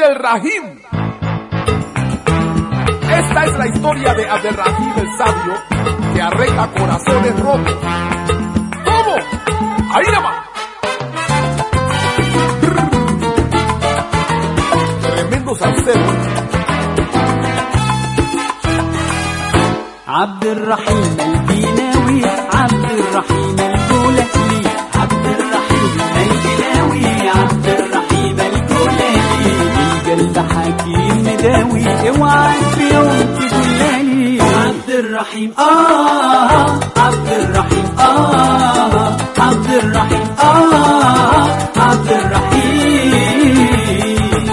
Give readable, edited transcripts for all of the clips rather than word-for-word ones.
Abdelrahim. Esta es la historia de Abdelrahim el sabio, que arregla corazones rotos. ¿Cómo? Ahí nada más. Tremendo salsero. Abdelrahim el-Ginawi, Abdelrahim el-Gulaili, Abdelrahim el-Ginawi, Abdelrahim el-Gulaili. القلب حكيم مداوي اوعى في يوم تقولالي عبدالرحيم عبدالرحيم عبدالرحيم عبدالرحيم.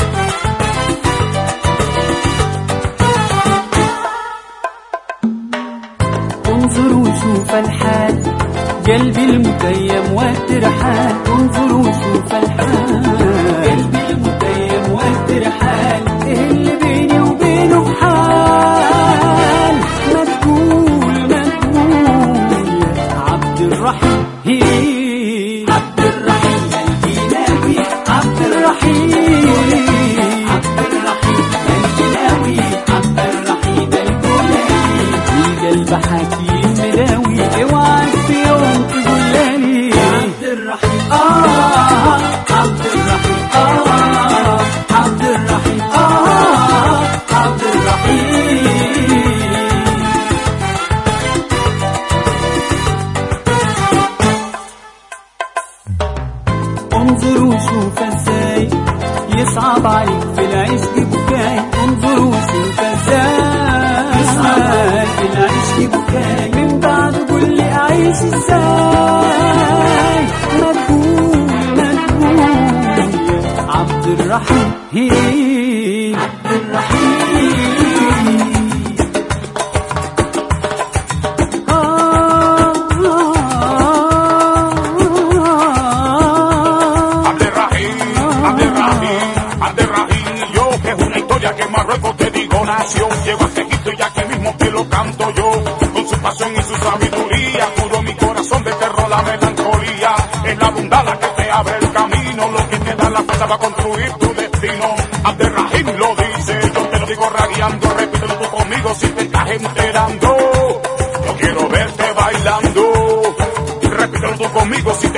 انظر وشوف الحال قلبي المتيم والترحال، انظر وشوف الحال قلبي المتيم والترحال. ايه اللي بيني وبينه حال؟ ما تقول ما تقول عبد الرحيم عبد الرحيم الجناوي، عبد الرحيم عبد الرحيم الجناوي، عبد الرحيم الجناوي. القلب حكيم مداوي اوعى في يوم تقولالي عبد الرحيم عبد الرحيم عبد الرحيم عبد الرحيم. انظر وشوف ازاي يصعب عليك في العشق بكاي، انظر وشوف ازاي يصعب عليك في العشق بكاي. من بعد قول لي اعيش ازاي؟ ما تقول ما تقول عبد الرحيم عبد الرحيم. Que Marruecos te digo nació, llegó hasta Egipto y aquí mismo te lo canto yo. Con su pasión y su sabiduría, curó mi corazón de terror la melancolía. Es la bondad la que te abre el camino, lo que te da la fuerza para construir tu destino. Abdelrahim lo dice, yo te lo digo ragueando, repítelo tú conmigo si te estás enterando. Yo quiero verte bailando, repítelo tú conmigo si te